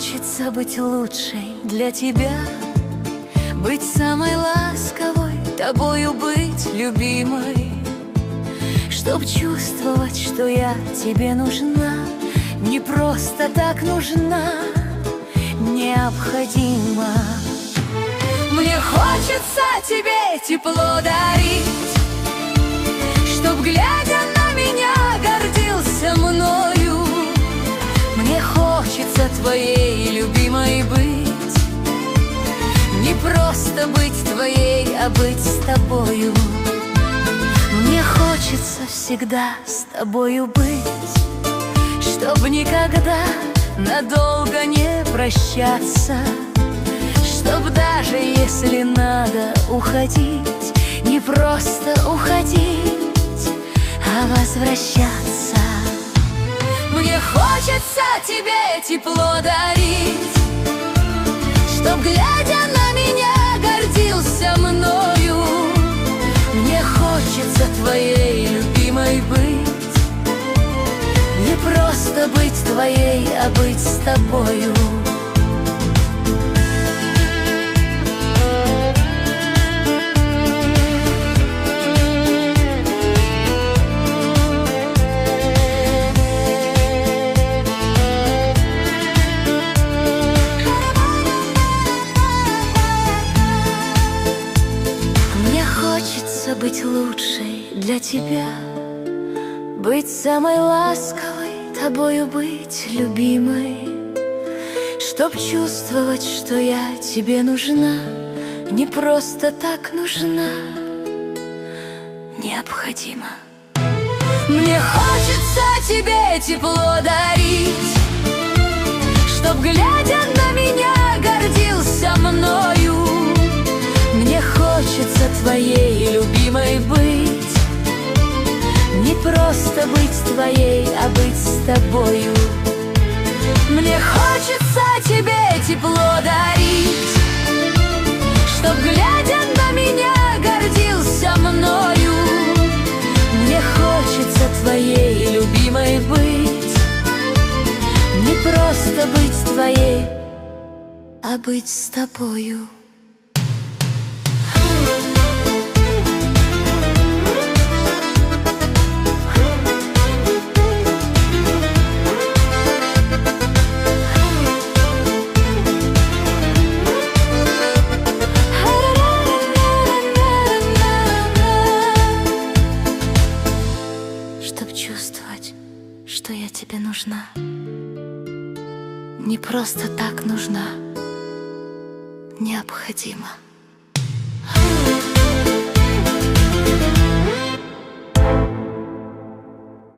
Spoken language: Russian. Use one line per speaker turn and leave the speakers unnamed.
хочется быть лучшей для тебя, быть самой ласковой, тобою быть любимой, чтоб чувствовать, что я тебе нужна, не просто так нужна, необходима. Мне хочется тебе тепло дарить, чтоб, глядя на меня, гордился мною. Мне хочется твоей любимой быть, не просто быть твоей, а быть с тобою. Мне хочется всегда с тобою быть, чтоб никогда надолго не прощаться, чтоб даже если надо уходить, не просто уходить, а возвращаться. Мне хочется тебе тепло дарить, чтоб, глядя на меня, гордился мною. Мне хочется твоей любимой быть, не просто быть твоей, а быть с тобою. Хочется быть лучшей для тебя, быть самой ласковой, тобою быть любимой, чтоб чувствовать, что я тебе нужна, не просто так нужна, необходима. Мне хочется тебе тепло дарить, чтоб, глядя на меня, гордился мною. Мне хочется твоей любимой быть, не просто быть твоей, а быть с тобою. Мне хочется тебе тепло дарить, чтоб, глядя на меня, гордился мною. Мне хочется твоей любимой быть, не просто быть твоей, а быть с тобою. Чтоб чувствовать, что я тебе нужна, не просто так нужна, необходима.